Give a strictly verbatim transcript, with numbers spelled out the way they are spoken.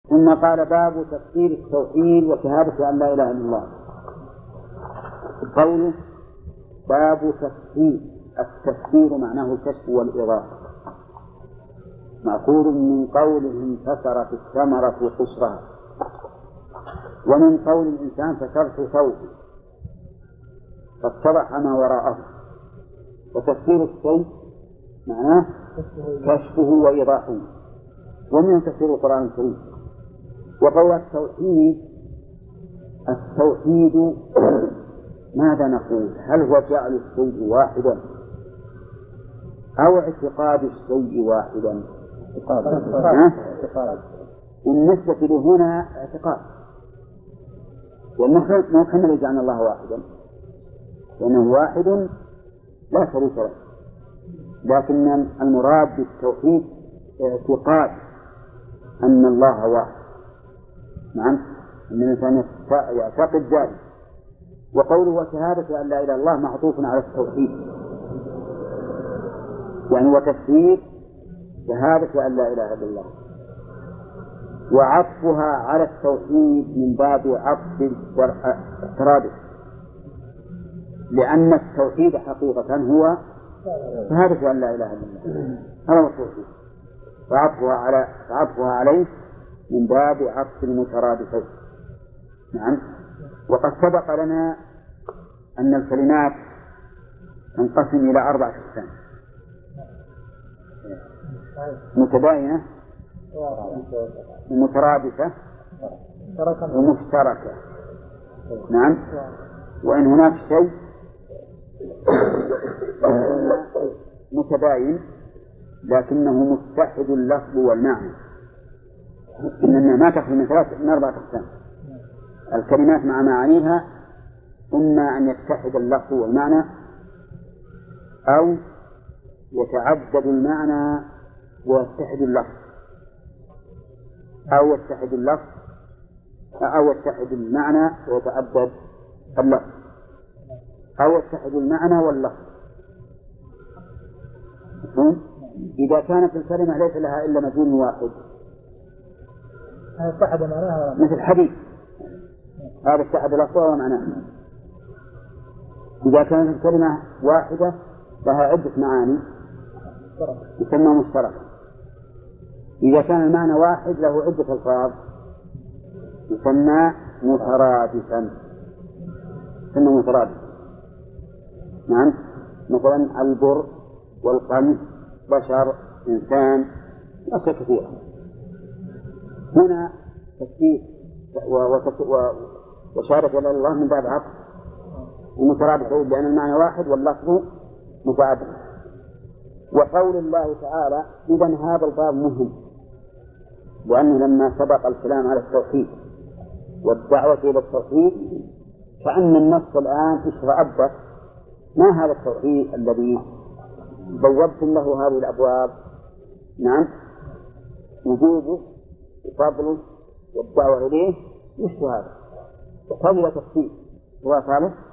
ثم قال باب تفسير التوحيد وشهادة أن لا إله إلا الله. قوله باب تفسير، التفسير معناه الكشف والإيضاح، مأخوذ من قوله انكسرت الثمرة قشرها، ومن قول الإنسان فسرت ثوبي فاتضح ما وراءه. وتفسير الشيء معناه كشفه وإيضاحه، ومن تفسير القرآن الكريم. وقول التوحيد، التوحيد ماذا نقول؟ هل هو جعل الشيء واحدا أو اعتقاد الشيء واحدا؟ بالنسبة لهنا اعتقاد، ونحن لجعلنا الله واحدا لأنه واحد لا شريك له، لكن المراد بالتوحيد اعتقاد أن الله واحد. نعم، أن الإنسان يعتقد ذلك. وقوله وشهادة أن لا إله إلا الله معطوف على التوحيد، يعني وتفسير شهادة أن لا إله إلا الله، وعطفها على التوحيد من باب عطف الترادف، لأن التوحيد حقيقة هو شهادة أن لا إله إلا الله، هذا هو التوحيد، وعطفها على عطفها عليه من باب عطف المترادفين. نعم. وقد سبق لنا أن الكلمات تنقسم إلى أربعة أقسام: متباينة ومترادفة ومشتركة. نعم. وإن هناك شيء متباين لكنه متحد اللفظ والمعنى، إننا ما تخلو من ثلاث من أربعة أقسام: الكلمات مع معانيها إما أن يتحد اللفظ والمعنى، أو يتعدد المعنى ويتحد اللفظ، أو يتحد اللفظ أو يتحد المعنى ويتعدد اللفظ، أو يتحد المعنى واللفظ. إذا كانت الكلمة ليس لها إلا مدلول واحد اتحد معناها مثل حديث، هذا اتحد لفظها ومعناها. إذا كانت الكلمة واحدة لها عدة معاني يسمى مشتركة. إذا كان المعنى واحد له عدة ألفاظ يسمى مترادفا، يسمى مترادفا. نعم. مثلا البر والقمح، بشر، إنسان، أشياء كثيرة. هنا تفسير وشهادة إلى الله من باب عطف ومترادف، لأن المعنى واحد واللفظ متعدد. وقول الله تعالى إذن هذا الباب مهم، لأنه لما سبق الكلام على التوحيد والدعوة إلى التوحيد كأن النص الآن اشترأبت ما هذا التوحيد الذي بوابتم له هذه الأبواب. نعم. وجوبه وفضله والدعوة إليه، مش هذا؟ وقبل تفسير هو ثالث